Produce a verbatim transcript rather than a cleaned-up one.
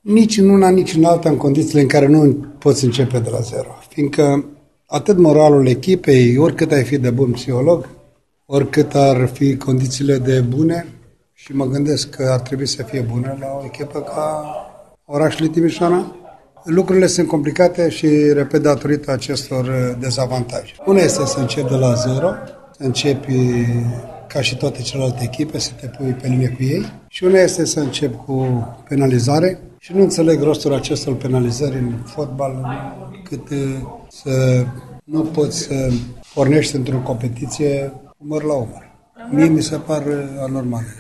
Nici în una, nici în alta, în condițiile în care nu poți începe de la zero. Fiindcă atât moralul echipei, oricât ai fi de bun psiholog, oricât ar fi condițiile de bune, și mă gândesc că ar trebui să fie bune la o echipă ca Orașul Timișoara, lucrurile sunt complicate și, repet, datorită acestor dezavantaje. Una este să începi de la zero, să începi ca și toate celelalte echipe, să te pui pe linie cu ei. Și una este să începi cu penalizare și nu înțeleg rostul acestor penalizări în fotbal, cât să nu poți să pornești într-o competiție umăr la umăr. Mie mi se par anormale.